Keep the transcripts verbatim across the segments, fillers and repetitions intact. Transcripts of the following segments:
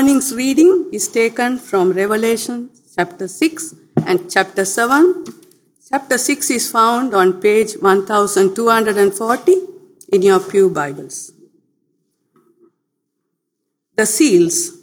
morning's reading is taken from Revelation chapter six and chapter seven. Chapter six is found on page one thousand two hundred forty in your Pew Bibles. The seals.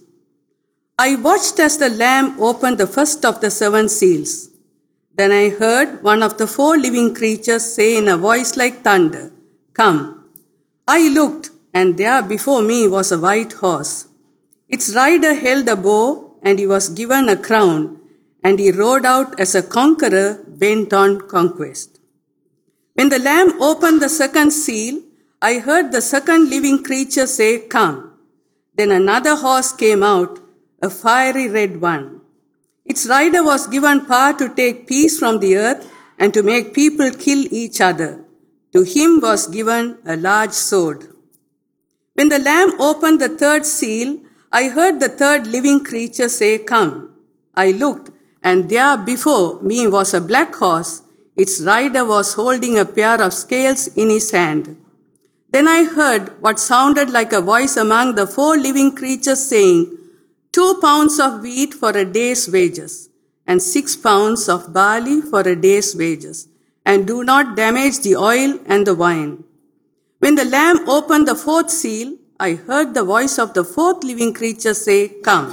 I watched as the Lamb opened the first of the seven seals. Then I heard one of the four living creatures say in a voice like thunder, "Come." I looked, and there before me was a white horse. Its rider held a bow, and he was given a crown, and he rode out as a conqueror bent on conquest. When the Lamb opened the second seal, I heard the second living creature say, "Come." Then another horse came out, a fiery red one. Its rider was given power to take peace from the earth and to make people kill each other. To him was given a large sword. When the Lamb opened the third seal, I heard the third living creature say, "Come." I looked, and there before me was a black horse. Its rider was holding a pair of scales in his hand. Then I heard what sounded like a voice among the four living creatures saying, "Two pounds of wheat for a day's wages, and six pounds of barley for a day's wages, and do not damage the oil and the wine." When the Lamb opened the fourth seal, I heard the voice of the fourth living creature say, "Come."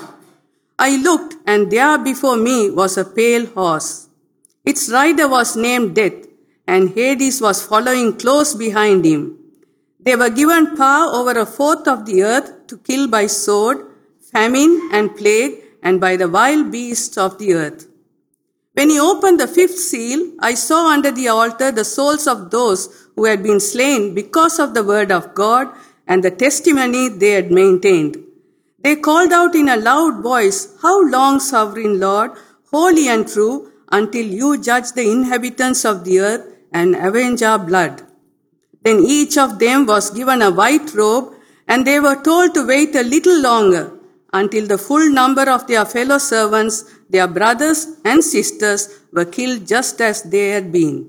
I looked, and there before me was a pale horse. Its rider was named Death, and Hades was following close behind him. They were given power over a fourth of the earth to kill by sword, famine, and plague, and by the wild beasts of the earth. When he opened the fifth seal, I saw under the altar the souls of those who had been slain because of the word of God and the testimony they had maintained. They called out in a loud voice, "How long, sovereign Lord, holy and true, until you judge the inhabitants of the earth and avenge our blood?" Then each of them was given a white robe, and they were told to wait a little longer until the full number of their fellow servants, their brothers and sisters, were killed just as they had been.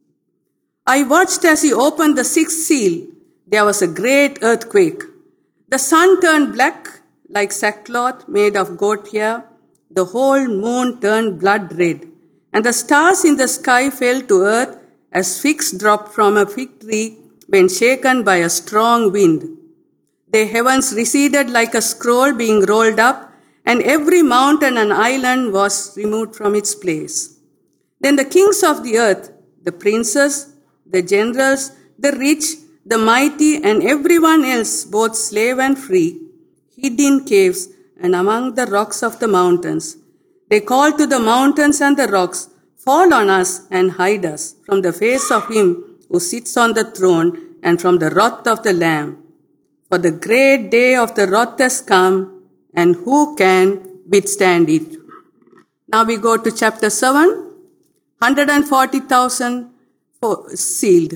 I watched as he opened the sixth seal. There was a great earthquake. The sun turned black like sackcloth made of goat hair. The whole moon turned blood red, and the stars in the sky fell to earth as figs dropped from a fig tree when shaken by a strong wind. The heavens receded like a scroll being rolled up, and every mountain and island was removed from its place. Then the kings of the earth, the princes, the generals, the rich, the mighty, and everyone else, both slave and free, hid in caves and among the rocks of the mountains. They called to the mountains and the rocks, "Fall on us and hide us from the face of him who sits on the throne and from the wrath of the Lamb. For the great day of the wrath has come, and who can withstand it?" Now we go to chapter seven, one hundred forty thousand sealed.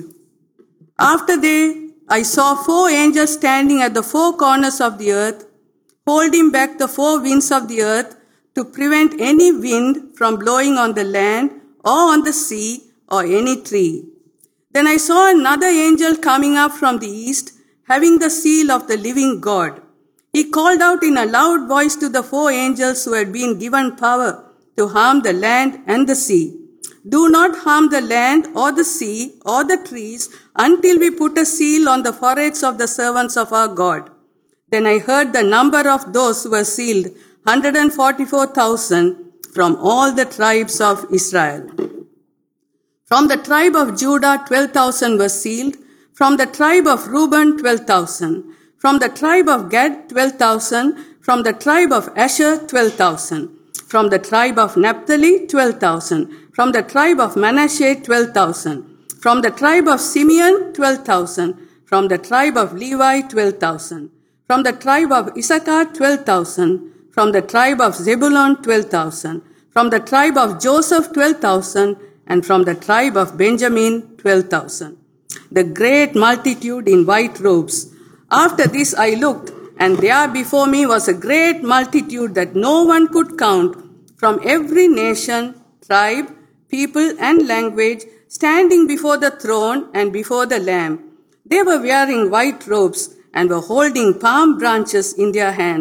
After they, I saw four angels standing at the four corners of the earth, holding back the four winds of the earth to prevent any wind from blowing on the land or on the sea or any tree. Then I saw another angel coming up from the east, having the seal of the living God. He called out in a loud voice to the four angels who had been given power to harm the land and the sea, "Do not harm the land or the sea or the trees until we put a seal on the foreheads of the servants of our God." Then I heard the number of those who were sealed, one hundred forty-four thousand from all the tribes of Israel. From the tribe of Judah, twelve thousand were sealed. From the tribe of Reuben, twelve thousand. From the tribe of Gad, twelve thousand. From the tribe of Asher, twelve thousand. From the tribe of Naphtali, twelve thousand. From the tribe of Manasseh, twelve thousand. From the tribe of Simeon, twelve thousand. From the tribe of Levi, twelve thousand. From the tribe of Issachar, twelve thousand. From the tribe of Zebulun, twelve thousand. From the tribe of Joseph, twelve thousand. And from the tribe of Benjamin, twelve thousand. The great multitude in white robes. After this I looked, and there before me was a great multitude that no one could count, from every nation, tribe, people, and language, standing before the throne and before the Lamb. They were wearing white robes and were holding palm branches in their hands,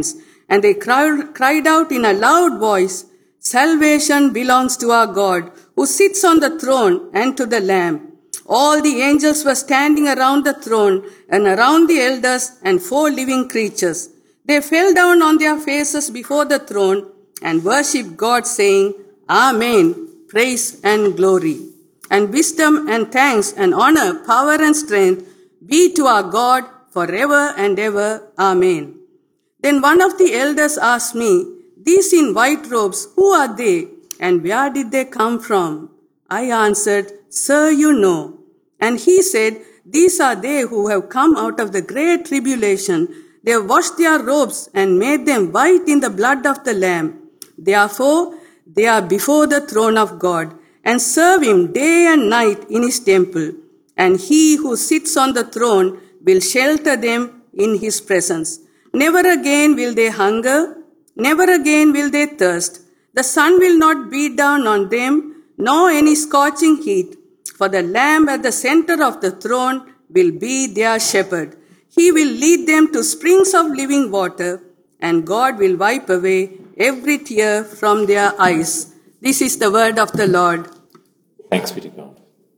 And they cried, cried out in a loud voice, "Salvation belongs to our God, who sits on the throne, and to the Lamb." All the angels were standing around the throne and around the elders and four living creatures. They fell down on their faces before the throne and worshipped God, saying, "Amen, praise and glory, and wisdom and thanks and honor, power and strength be to our God forever and ever. Amen." Then one of the elders asked me, "These in white robes, who are they, and where did they come from?" I answered, "Sir, you know." And he said, "These are they who have come out of the great tribulation. They have washed their robes and made them white in the blood of the Lamb. Therefore, they are before the throne of God and serve him day and night in his temple. And he who sits on the throne will shelter them in his presence. Never again will they hunger, never again will they thirst. The sun will not beat down on them, nor any scorching heat. For the Lamb at the center of the throne will be their shepherd. He will lead them to springs of living water, and God will wipe away every tear from their eyes." This is the word of the Lord. Thanks be to God.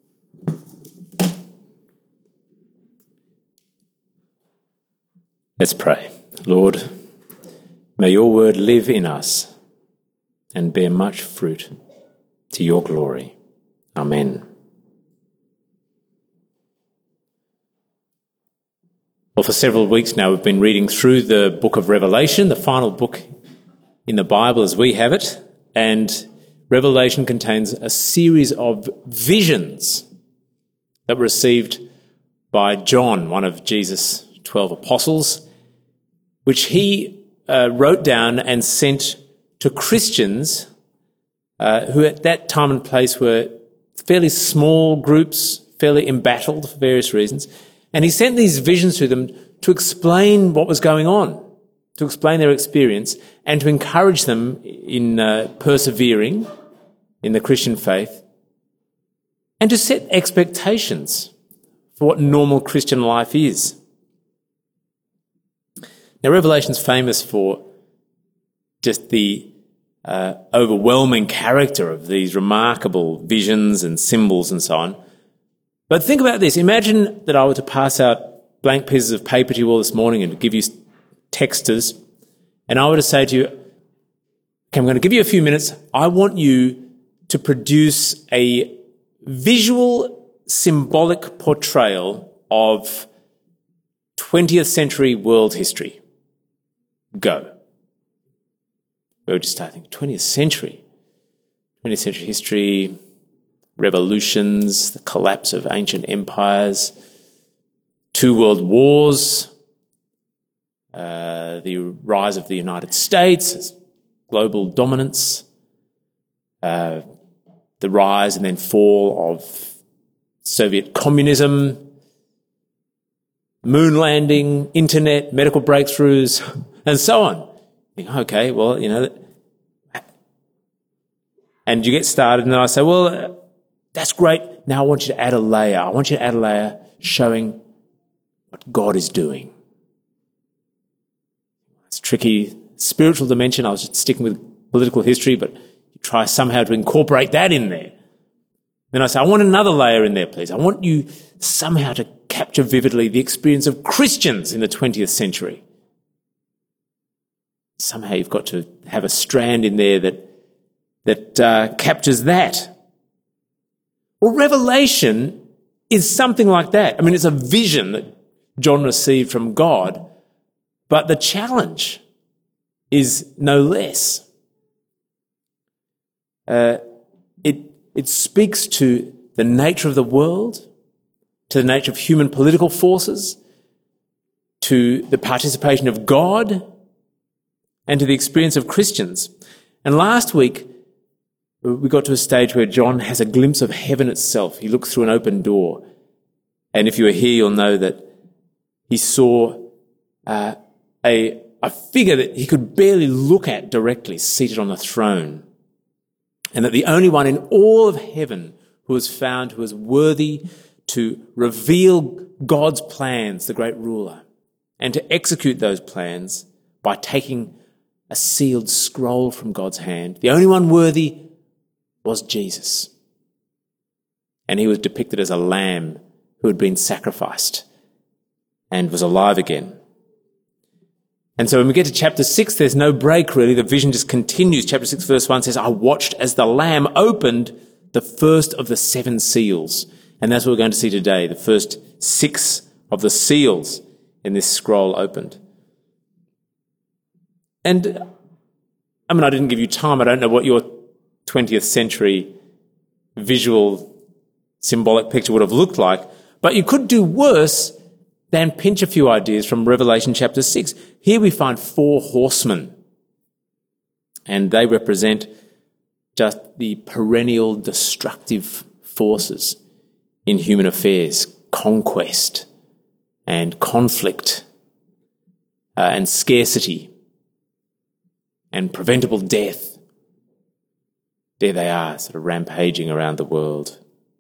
Let's pray. Lord, may your word live in us and bear much fruit to your glory. Amen. Well, for several weeks now, we've been reading through the book of Revelation, the final book in the Bible as we have it, and Revelation contains a series of visions that were received by John, one of Jesus' twelve apostles, which he uh, wrote down and sent to Christians uh, who at that time and place were fairly small groups, fairly embattled for various reasons. And he sent these visions to them to explain what was going on, to explain their experience, and to encourage them in uh, persevering in the Christian faith, and to set expectations for what normal Christian life is. Now, Revelation's famous for just the uh, overwhelming character of these remarkable visions and symbols and so on. But think about this. Imagine that I were to pass out blank pieces of paper to you all this morning and give you texters, and I were to say to you, okay, I'm going to give you a few minutes. I want you to produce a visual, symbolic portrayal of twentieth century world history. Go. We were just starting twentieth century. twentieth century history, revolutions, the collapse of ancient empires, two world wars, uh, the rise of the United States as global dominance, uh, the rise and then fall of Soviet communism, moon landing, internet, medical breakthroughs, and so on. You think, okay, well, you know, and you get started, and I say, well, uh, that's great. Now I want you to add a layer. I want you to add a layer showing what God is doing. It's tricky. Spiritual dimension, I was just sticking with political history, but you try somehow to incorporate that in there. Then I say, I want another layer in there, please. I want you somehow to capture vividly the experience of Christians in the twentieth century. Somehow you've got to have a strand in there that that uh, captures that. Well, Revelation is something like that. I mean, it's a vision that John received from God, but the challenge is no less. Uh, it, it speaks to the nature of the world, to the nature of human political forces, to the participation of God, and to the experience of Christians. And last week, we got to a stage where John has a glimpse of heaven itself. He looks through an open door. And if you were here, you'll know that he saw uh, a, a figure that he could barely look at directly, seated on a throne. And that the only one in all of heaven who was found who was worthy to reveal God's plans, the great ruler, and to execute those plans by taking a sealed scroll from God's hand. The only one worthy was Jesus. And he was depicted as a lamb who had been sacrificed and was alive again. And so when we get to chapter six, there's no break really. The vision just continues. Chapter six verse one says, I watched as the Lamb opened the first of the seven seals. And that's what we're going to see today, the first six of the seals in this scroll opened. And, I mean, I didn't give you time. I don't know what your twentieth century visual symbolic picture would have looked like, but you could do worse than pinch a few ideas from Revelation chapter six. Here we find four horsemen, and they represent just the perennial destructive forces in human affairs, conquest and conflict uh, and scarcity and preventable death. There they are, sort of rampaging around the world.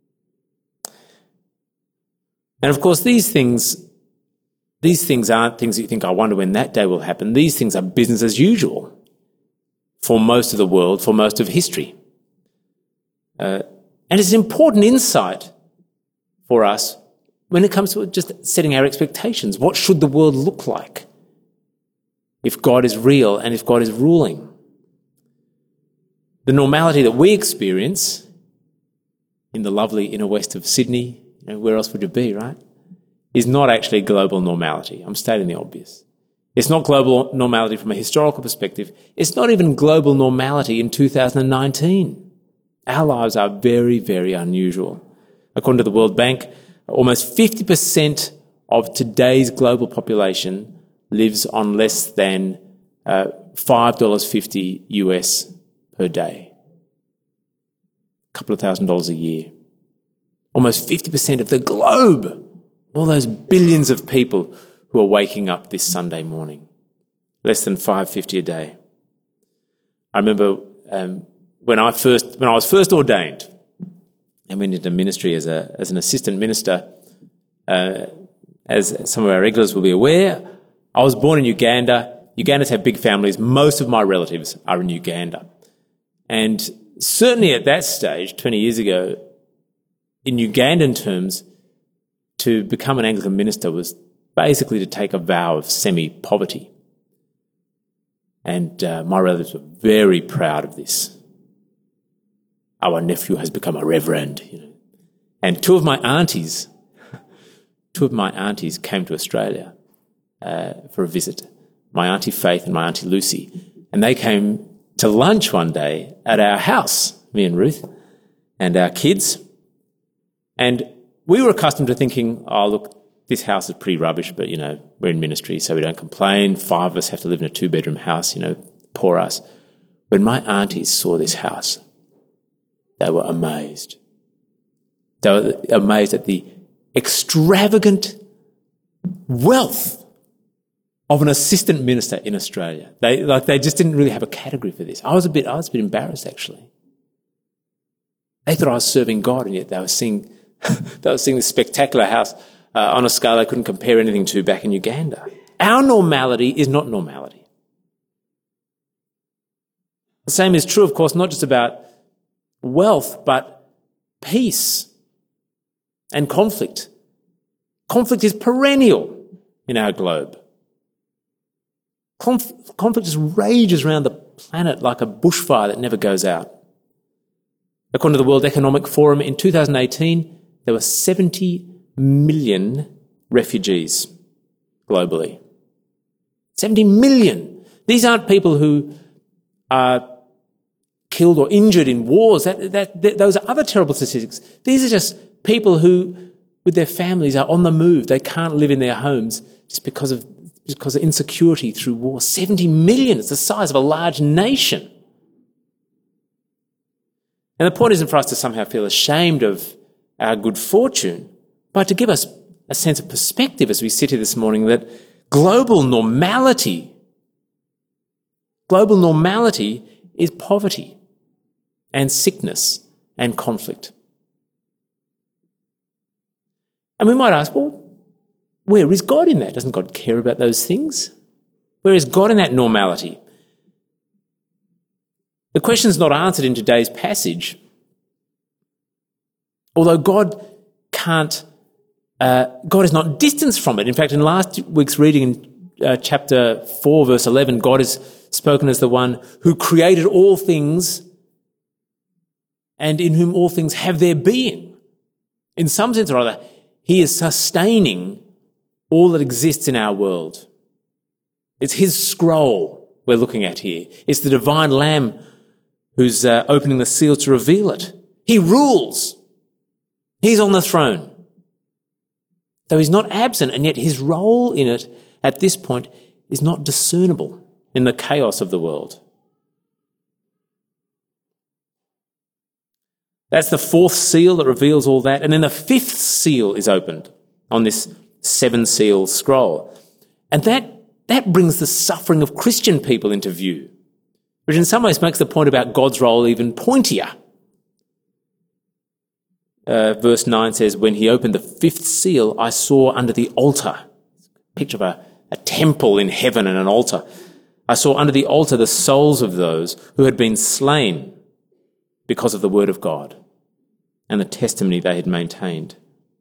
And of course, these things These things aren't things that you think, I wonder when that day will happen. These things are business as usual for most of the world, for most of history. Uh, and it's an important insight for us when it comes to just setting our expectations. What should the world look like if God is real and if God is ruling? The normality that we experience in the lovely inner west of Sydney, you know, where else would it be, right? Is not actually global normality. I'm stating the obvious. It's not global normality from a historical perspective. It's not even global normality in two thousand nineteen. Our lives are very, very unusual. According to the World Bank, almost fifty percent of today's global population lives on less than uh, five dollars fifty U S per day. A couple of thousand dollars a year. Almost fifty percent of the globe. All those billions of people who are waking up this Sunday morning. Less than five dollars fifty a day. I remember um, when I first, when I was first ordained and went into ministry as a as an assistant minister, uh, as some of our regulars will be aware, I was born in Uganda. Ugandans have big families. Most of my relatives are in Uganda. And certainly at that stage, twenty years ago, in Ugandan terms, to become an Anglican minister was basically to take a vow of semi-poverty. And uh, my relatives were very proud of this. Our nephew has become a reverend. You know. And two of my aunties, two of my aunties came to Australia uh, for a visit. My auntie Faith and my auntie Lucy. And they came to lunch one day at our house, me and Ruth, and our kids. And we were accustomed to thinking, oh, look, this house is pretty rubbish, but, you know, we're in ministry, so we don't complain. Five of us have to live in a two-bedroom house, you know, poor us. When my aunties saw this house, they were amazed. They were amazed at the extravagant wealth of an assistant minister in Australia. They, like, they just didn't really have a category for this. I was a bit, I was a bit embarrassed, actually. They thought I was serving God, and yet they were seeing... they were seeing this spectacular house uh, on a scale they couldn't compare anything to back in Uganda. Our normality is not normality. The same is true, of course, not just about wealth, but peace and conflict. Conflict is perennial in our globe. Conf- conflict just rages around the planet like a bushfire that never goes out. According to the World Economic Forum, in two thousand eighteen, there were seventy million refugees globally. seventy million. These aren't people who are killed or injured in wars. That, that, that, those are other terrible statistics. These are just people who, with their families, are on the move. They can't live in their homes just because of, because of insecurity through war. seventy million. It's the size of a large nation. And the point isn't for us to somehow feel ashamed of our good fortune, but to give us a sense of perspective as we sit here this morning that global normality, global normality is poverty and sickness and conflict. And we might ask, well, where is God in that? Doesn't God care about those things? Where is God in that normality? The question's not answered in today's passage. Although God can't, uh, God is not distanced from it. In fact, in last week's reading in uh, chapter four, verse eleven, God is spoken as the one who created all things and in whom all things have their being. In some sense or other, he is sustaining all that exists in our world. It's his scroll we're looking at here. It's the divine Lamb who's uh, opening the seal to reveal it. He rules. He's on the throne. Though he's not absent, and yet his role in it at this point is not discernible in the chaos of the world. That's the fourth seal that reveals all that. And then the fifth seal is opened on this seven-seal scroll. And that, that brings the suffering of Christian people into view, which in some ways makes the point about God's role even pointier. Uh, verse nine says, when he opened the fifth seal, I saw under the altar, picture of a, a temple in heaven and an altar. I saw under the altar the souls of those who had been slain because of the word of God and the testimony they had maintained.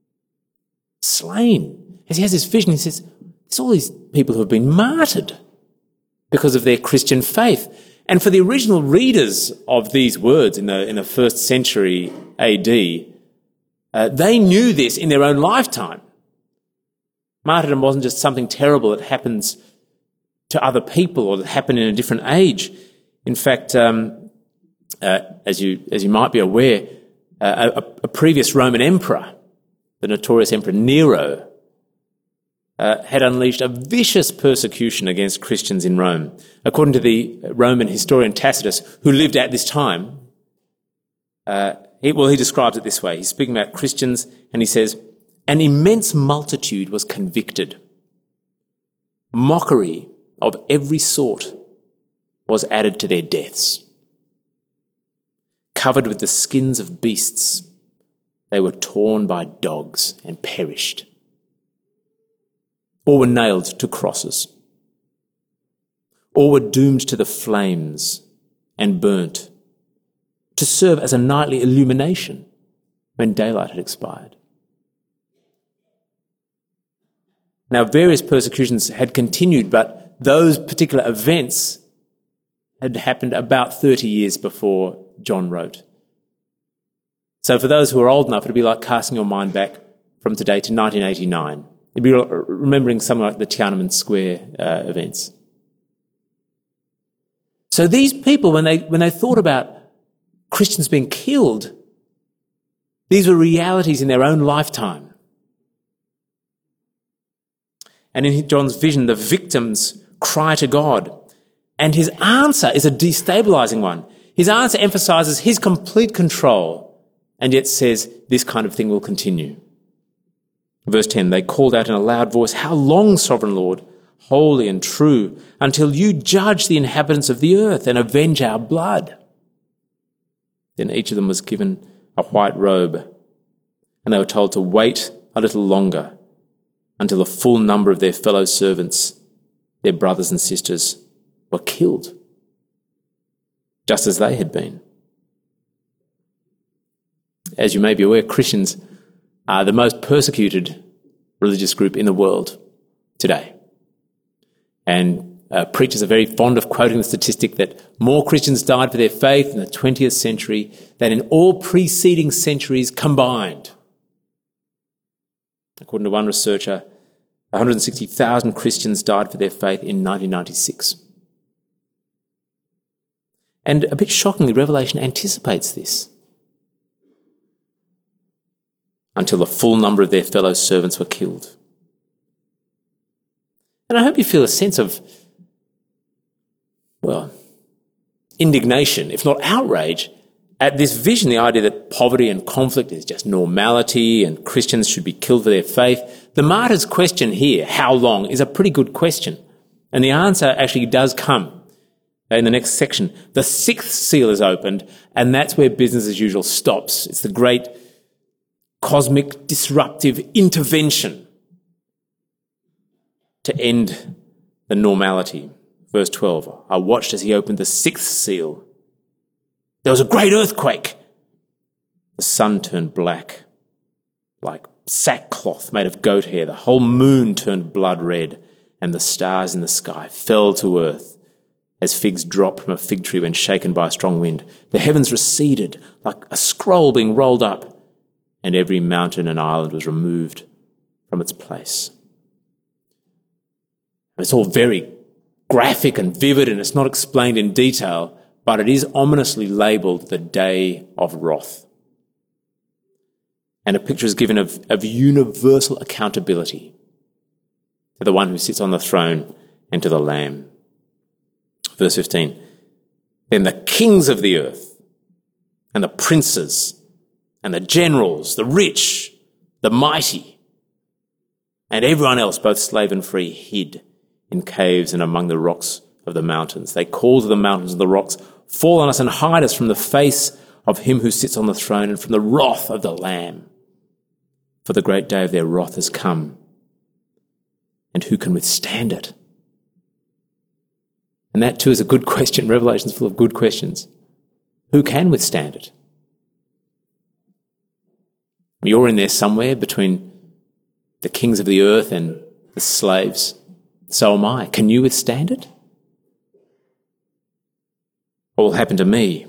Slain. As he has this vision, he says, there's all these people who have been martyred because of their Christian faith. And for the original readers of these words in the, in the first century A D, uh, they knew this in their own lifetime. Martyrdom wasn't just something terrible that happens to other people or that happened in a different age. In fact, um, uh, as you as you might be aware, uh, a, a previous Roman emperor, the notorious Emperor Nero, uh, had unleashed a vicious persecution against Christians in Rome. According to the Roman historian Tacitus, who lived at this time, uh, he, well, he describes it this way. He's speaking about Christians, and he says, an immense multitude was convicted. Mockery of every sort was added to their deaths. Covered with the skins of beasts, they were torn by dogs and perished, or were nailed to crosses, or were doomed to the flames and burnt to serve as a nightly illumination when daylight had expired. Now, various persecutions had continued, but those particular events had happened about thirty years before John wrote. So for those who are old enough, it would be like casting your mind back from today to nineteen eighty-nine. You'd be remembering something like the Tiananmen Square uh, events. So these people, when they when they thought about Christians being killed, these were realities in their own lifetime. And in John's vision, the victims cry to God. And his answer is a destabilizing one. His answer emphasizes his complete control and yet says this kind of thing will continue. Verse ten, they called out in a loud voice, how long, sovereign Lord, holy and true, until you judge the inhabitants of the earth and avenge our blood? Then each of them was given a white robe, and they were told to wait a little longer until the full number of their fellow servants, their brothers and sisters, were killed, just as they had been. As you may be aware, Christians are the most persecuted religious group in the world today. And uh, preachers are very fond of quoting the statistic that more Christians died for their faith in the twentieth century than in all preceding centuries combined. According to one researcher, one hundred sixty thousand Christians died for their faith in nineteen ninety-six. And a bit shockingly, Revelation anticipates this. Until the full number of their fellow servants were killed. And I hope you feel a sense of, well, indignation, if not outrage, at this vision, the idea that poverty and conflict is just normality and Christians should be killed for their faith. The martyr's question here, how long, is a pretty good question. And the answer actually does come in the next section. The sixth seal is opened, and that's where business as usual stops. It's the great cosmic disruptive intervention to end the normality. Verse twelve, I watched as he opened the sixth seal, There was a great earthquake. The sun turned black, like sackcloth made of goat hair. The whole moon turned blood red, and the stars in the sky fell to earth as figs drop from a fig tree when shaken by a strong wind. The heavens receded like a scroll being rolled up, and every mountain and island was removed from its place. It's all very graphic and vivid, and it's not explained in detail, but it is ominously labelled the Day of Wrath. And a picture is given of, of universal accountability to the one who sits on the throne and to the Lamb. Verse fifteen, then the kings of the earth and the princes and the generals, the rich, the mighty, and everyone else, both slave and free, hid in caves and among the rocks of the mountains. They called to the mountains and the rocks, fall on us and hide us from the face of him who sits on the throne and from the wrath of the Lamb. For the great day of their wrath has come, and who can withstand it? And that too is a good question. Revelation's full of good questions. Who can withstand it? You're in there somewhere between the kings of the earth and the slaves. So am I. Can you withstand it? What will happen to me?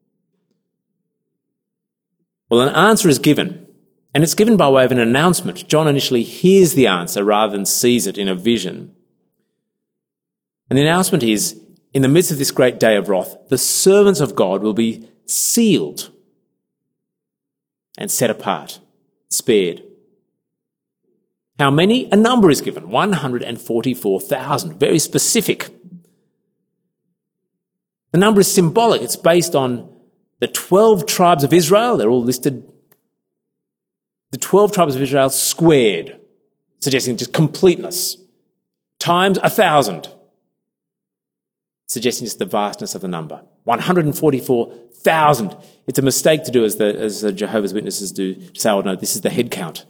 Well, an answer is given, and it's given by way of an announcement. John initially hears the answer rather than sees it in a vision. And the announcement is, in the midst of this great day of wrath, the servants of God will be sealed and set apart, spared. How many? A number is given, one hundred forty-four thousand, very specific. The number is symbolic. It's based on the twelve tribes of Israel. They're all listed. The twelve tribes of Israel squared, suggesting just completeness, times a thousand, suggesting just the vastness of the number. one hundred forty-four thousand. It's a mistake to do as the, as the Jehovah's Witnesses do, to say, oh no, this is the head count.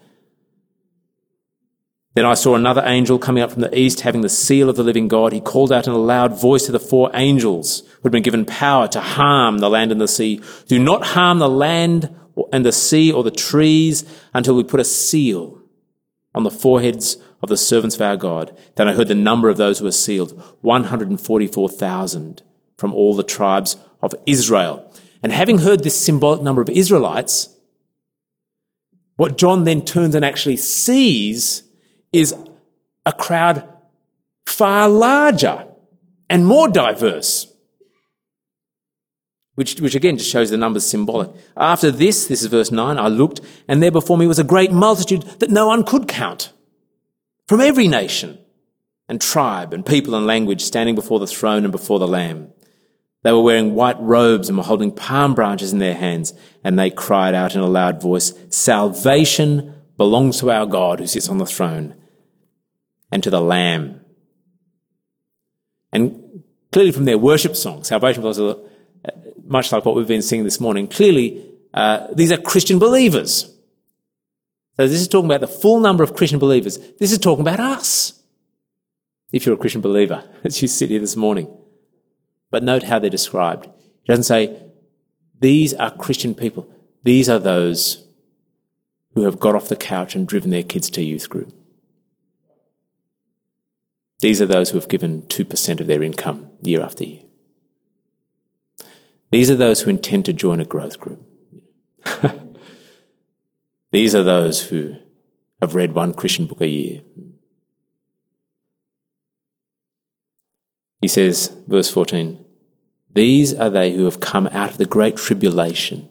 Then I saw another angel coming up from the east, having the seal of the living God. He called out in a loud voice to the four angels who had been given power to harm the land and the sea. Do not harm the land and the sea or the trees until we put a seal on the foreheads of the servants of our God. Then I heard the number of those who were sealed, one hundred forty-four thousand from all the tribes of Israel. And having heard this symbolic number of Israelites, what John then turns and actually sees is a crowd far larger and more diverse, which, which again just shows the numbers symbolic. After this, this is verse nine, I looked, and there before me was a great multitude that no one could count, from every nation and tribe and people and language, standing before the throne and before the Lamb. They were wearing white robes and were holding palm branches in their hands, and they cried out in a loud voice, salvation belongs to our God who sits on the throne and to the Lamb. And clearly from their worship song, salvation belongs to the, much like what we've been singing this morning, clearly uh, these are Christian believers. So this is talking about the full number of Christian believers. This is talking about us, if you're a Christian believer, as you sit here this morning. But note how they're described. It doesn't say, these are Christian people. These are those who have got off the couch and driven their kids to youth group. These are those who have given two percent of their income year after year. These are those who intend to join a growth group. These are those who have read one Christian book a year. He says, verse fourteen, these are they who have come out of the great tribulation.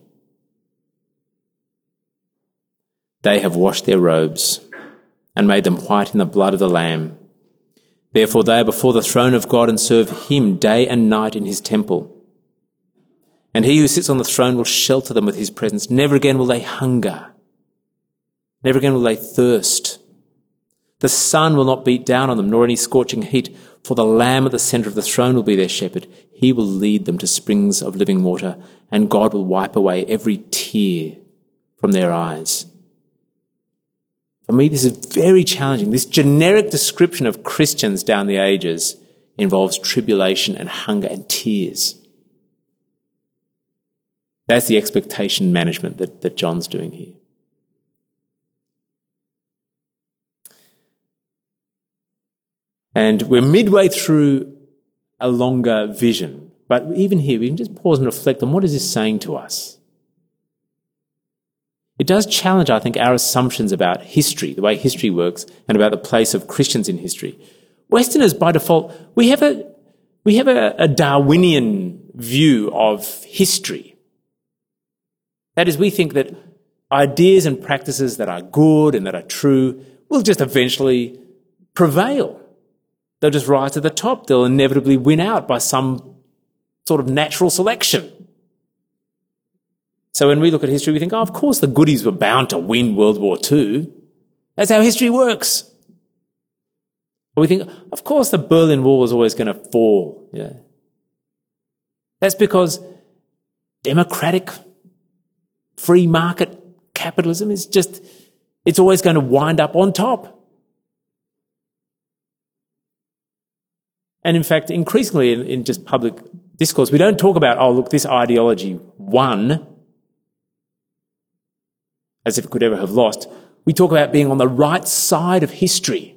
They have washed their robes and made them white in the blood of the Lamb. Therefore they are before the throne of God and serve him day and night in his temple. And he who sits on the throne will shelter them with his presence. Never again will they hunger. Never again will they thirst. The sun will not beat down on them, nor any scorching heat, for the Lamb at the centre of the throne will be their shepherd. He will lead them to springs of living water, and God will wipe away every tear from their eyes. For me, this is very challenging. This generic description of Christians down the ages involves tribulation and hunger and tears. That's the expectation management that, that John's doing here. And we're midway through a longer vision. But even here, we can just pause and reflect on what is this saying to us. It does challenge, I think, our assumptions about history, the way history works, and about the place of Christians in history. Westerners, by default, we have a we have a, a Darwinian view of history. That is, we think that ideas and practices that are good and that are true will just eventually prevail. They'll just rise to the top. They'll inevitably win out by some sort of natural selection. So when we look at history, we think, oh, of course the goodies were bound to win World War Two. That's how history works. Or we think, of course the Berlin Wall was always going to fall. Yeah. That's because democratic, free market capitalism is just, it's always going to wind up on top. And in fact, increasingly in, in just public discourse, we don't talk about, oh, look, this ideology won, as if it could ever have lost. We talk about being on the right side of history,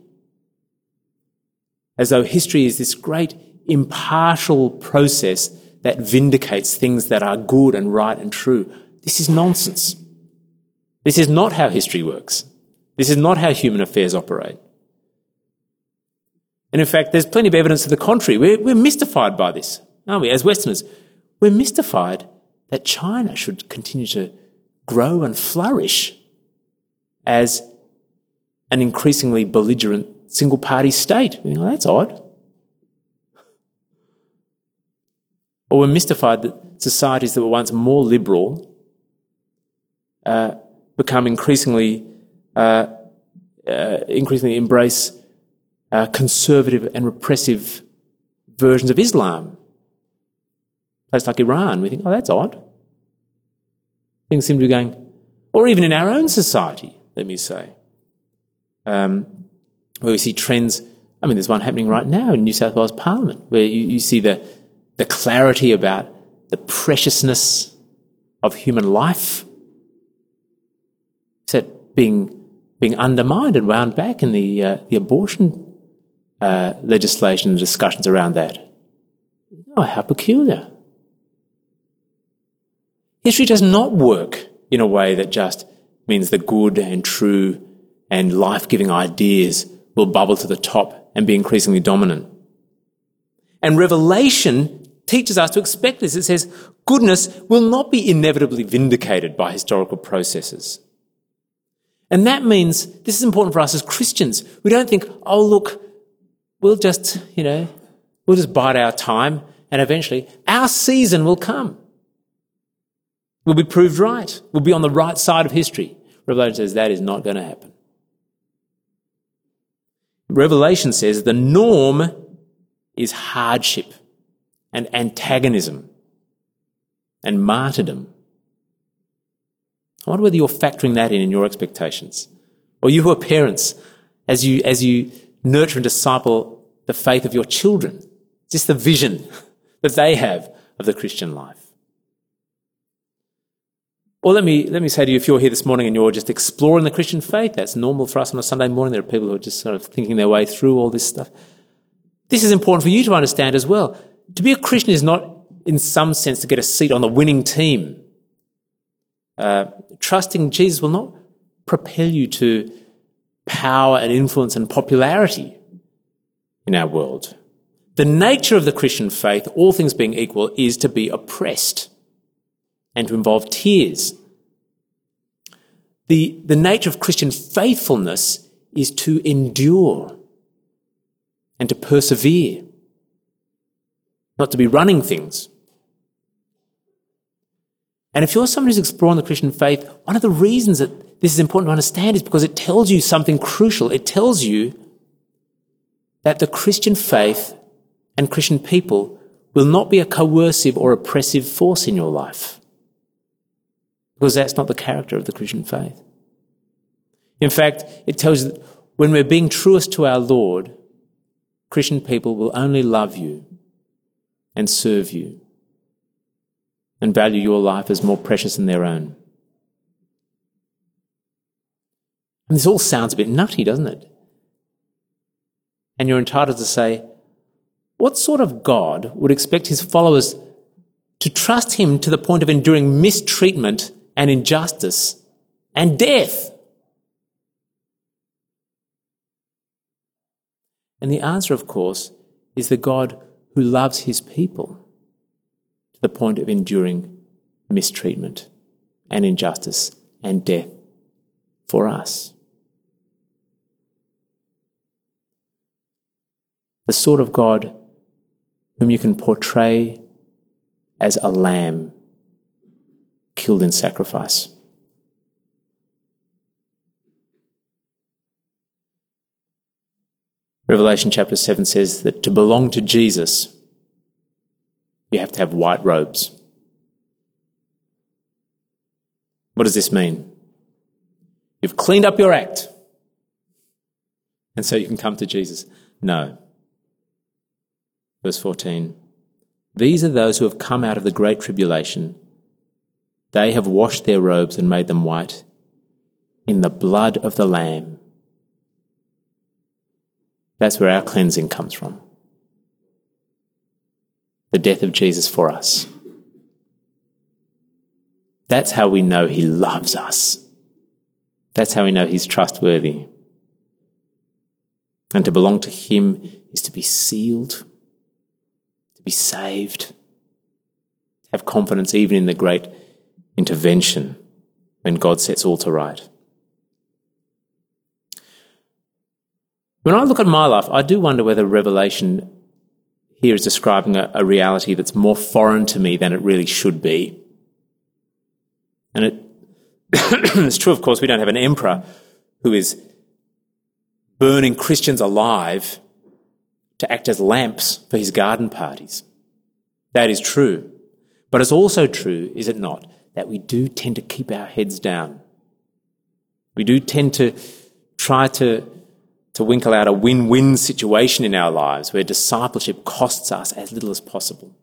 as though history is this great impartial process that vindicates things that are good and right and true. This is nonsense. This is not how history works. This is not how human affairs operate. And in fact, there's plenty of evidence to the contrary. We're, we're mystified by this, aren't we? As Westerners, we're mystified that China should continue to grow and flourish as an increasingly belligerent single-party state. You know, that's odd. Or we're mystified that societies that were once more liberal uh, become increasingly, uh, uh, increasingly embrace uh, conservative and repressive versions of Islam. Places like Iran, we think, oh, that's odd. Things seem to be going, or even in our own society, let me say, um, where we see trends. I mean, there's one happening right now in New South Wales Parliament, where you, you see the, the clarity about the preciousness of human life set being being undermined and wound back in the uh, the abortion uh, legislation and discussions around that. Oh, how peculiar. History does not work in a way that just means the good and true and life-giving ideas will bubble to the top and be increasingly dominant. And Revelation teaches us to expect this. It says goodness will not be inevitably vindicated by historical processes. And that means, this is important for us as Christians, we don't think, oh, look, we'll just, you know, we'll just bide our time and eventually our season will come. We'll be proved right. We'll be on the right side of history. Revelation says that is not going to happen. Revelation says the norm is hardship and antagonism and martyrdom. I wonder whether you're factoring that in in your expectations. Or you who are parents, as you, as you nurture and disciple the faith of your children, just the vision that they have of the Christian life. Or let me let me say to you, if you're here this morning and you're just exploring the Christian faith, that's normal for us on a Sunday morning. There are people who are just sort of thinking their way through all this stuff. This is important for you to understand as well. To be a Christian is not, in some sense, to get a seat on the winning team. Uh, trusting Jesus will not propel you to power and influence and popularity in our world. The nature of the Christian faith, all things being equal, is to be oppressed and to involve tears. The, the nature of Christian faithfulness is to endure and to persevere, not to be running things. And if you're someone who's exploring the Christian faith, one of the reasons that this is important to understand is because it tells you something crucial. It tells you that the Christian faith and Christian people will not be a coercive or oppressive force in your life, because that's not the character of the Christian faith. In fact, it tells you that when we're being truest to our Lord, Christian people will only love you and serve you and value your life as more precious than their own. And this all sounds a bit nutty, doesn't it? And you're entitled to say, what sort of God would expect his followers to trust him to the point of enduring mistreatment and injustice and death? And the answer, of course, is the God who loves his people to the point of enduring mistreatment and injustice and death for us. The sort of God whom you can portray as a lamb killed in sacrifice. Revelation chapter seven says that to belong to Jesus, you have to have white robes. What does this mean? You've cleaned up your act, and so you can come to Jesus. No. Verse fourteen, these are those who have come out of the great tribulation. They have washed their robes and made them white in the blood of the Lamb. That's where our cleansing comes from. The death of Jesus for us. That's how we know he loves us. That's how we know he's trustworthy. And to belong to him is to be sealed, to be saved, to have confidence even in the great intervention when God sets all to right. When I look at my life, I do wonder whether Revelation here is describing a, a reality that's more foreign to me than it really should be. And it, it's true, of course, we don't have an emperor who is burning Christians alive to act as lamps for his garden parties. That is true. But it's also true, is it not, that we do tend to keep our heads down. We do tend to try to to winkle out a win-win situation in our lives where discipleship costs us as little as possible.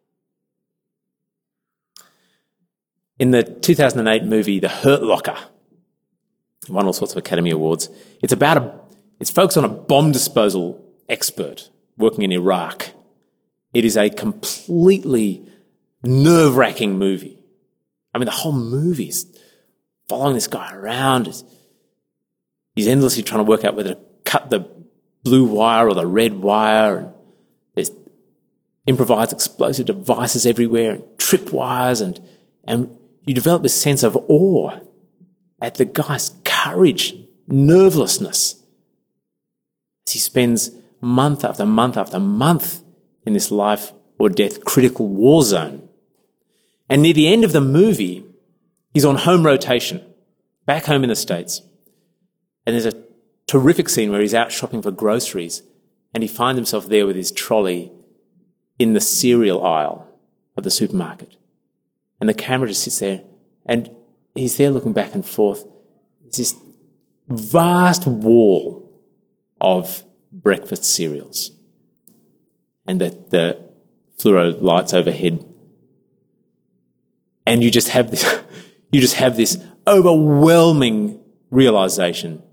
In the two thousand eight movie, The Hurt Locker, it won all sorts of Academy Awards, it's about a, it's focused on a bomb disposal expert working in Iraq. It is a completely nerve-wracking movie. I mean, the whole movie is following this guy around. He's endlessly trying to work out whether to cut the blue wire or the red wire. And there's improvised explosive devices everywhere and tripwires, and, and you develop this sense of awe at the guy's courage, nervelessness, as he spends month after month after month in this life or death critical war zone. And near the end of the movie, he's on home rotation, back home in the States. And there's a terrific scene where he's out shopping for groceries and he finds himself there with his trolley in the cereal aisle of the supermarket. And the camera just sits there and he's there looking back and forth. It's this vast wall of breakfast cereals and the, the fluoro lights overhead. And you just have this, you just have this overwhelming realization.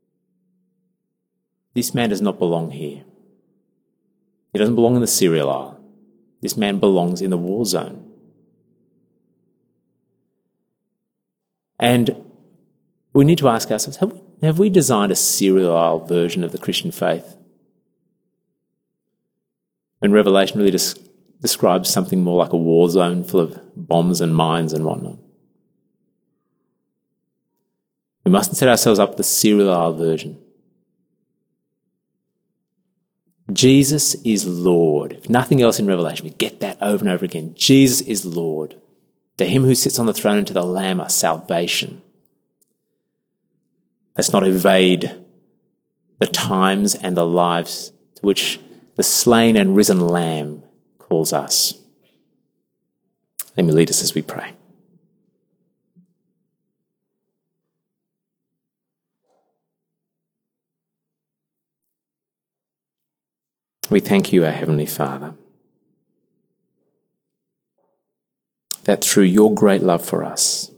This man does not belong here. He doesn't belong in the cereal aisle. This man belongs in the war zone. And we need to ask ourselves, have we, have we designed a cereal aisle version of the Christian faith? When Revelation really des- describes something more like a war zone full of bombs and mines and whatnot. We mustn't set ourselves up the cereal aisle version. Jesus is Lord. If nothing else in Revelation, we get that over and over again. Jesus is Lord. To him who sits on the throne and to the Lamb are salvation. Let's not evade the times and the lives to which the slain and risen Lamb calls us. Let me lead us as we pray. We thank you, our Heavenly Father. that through your great love for us,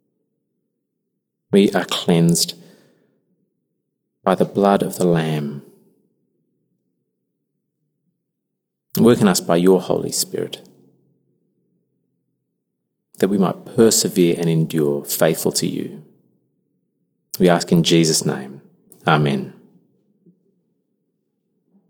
we are cleansed by the blood of the Lamb. Work in us by your Holy Spirit, that we might persevere and endure faithful to you. We ask in Jesus' name. Amen.